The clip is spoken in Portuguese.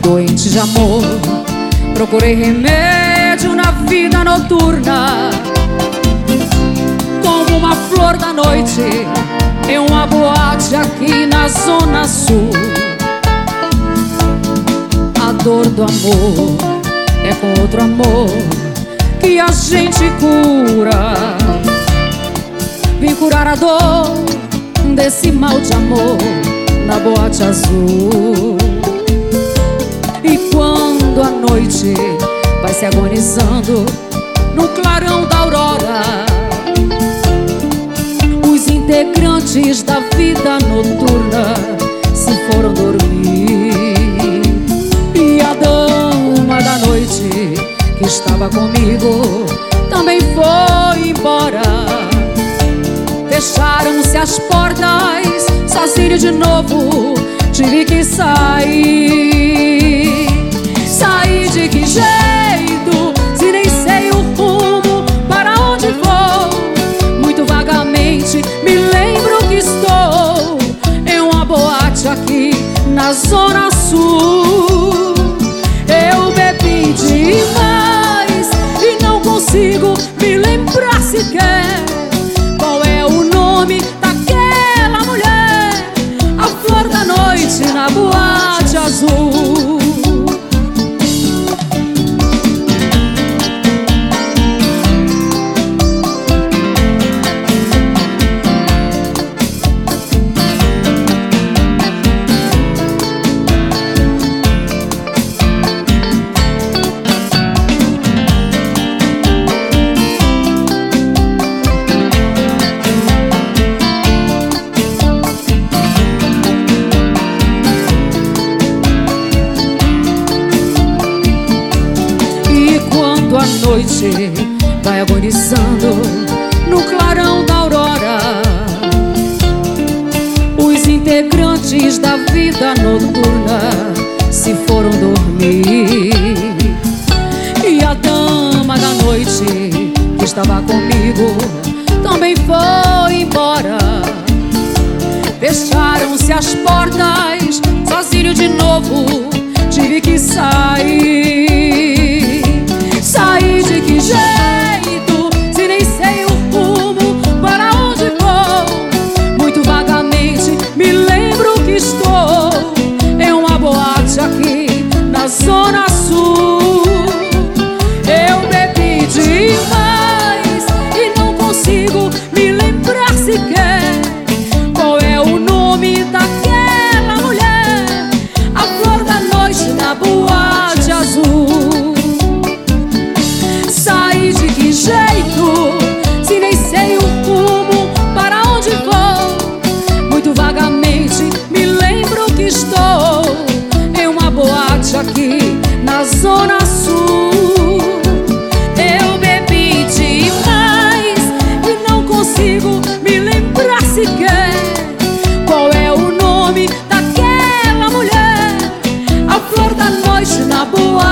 doente de amor, procurei remédio na vida noturna. Como uma flor da noite em uma boate aqui na Zona Sul. A dor do amor é com outro amor que a gente cura. Vim curar a dor desse mal de amor na boate azul. E quando a noite vai se agonizando no clarão da aurora, os integrantes da vida noturna se foram dormir. E a dama da noite que estava comigo também foi embora. Fecharam-se as portas, sozinho de novo tive que sair. Sair de que jeito, se nem sei o rumo para onde vou? Muito vagamente me lembro que estou em uma boate aqui na Zona Sul. Eu bebi demais e não consigo me lembrar sequer qual é o nome daquela mulher, a flor da noite na boate azul. A noite vai agonizando no clarão da aurora, os integrantes da vida noturna se foram dormir. E a dama da noite que estava comigo também foi embora. Fecharam-se as portas, sozinho de novo tive que sair. Sair de que jeito, se nem sei o rumo para onde vou? Muito vagamente me lembro que estou em uma boate aqui na Zona Sul. Eu bebi demais e não consigo me lembrar sequer qual é o nome daquela mulher, a flor da noite na boate azul. Se nem sei o rumo para onde vou? Muito vagamente me lembro que estou em uma boate aqui na Zona Sul. Eu bebi demais e não consigo me lembrar sequer qual é o nome daquela mulher, a flor da noite na boate